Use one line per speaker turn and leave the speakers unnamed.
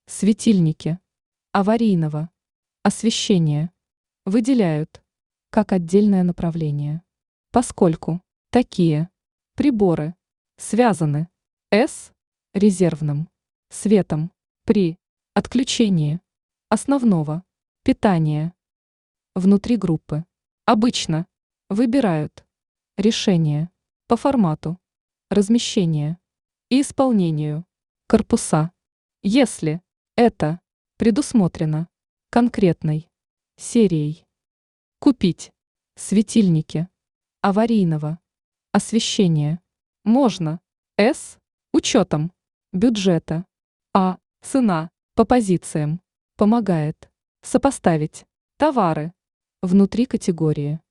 Светильники аварийного освещения выделяют как отдельное направление, поскольку такие приборы связаны с резервным светом при отключении основного питания. Внутри группы обычно выбирают решение по формату, размещению и исполнению корпуса, если это предусмотрено конкретной серией. Купить светильники аварийного освещения можно с учетом бюджета, а цена по позициям помогает сопоставить товары внутри категории.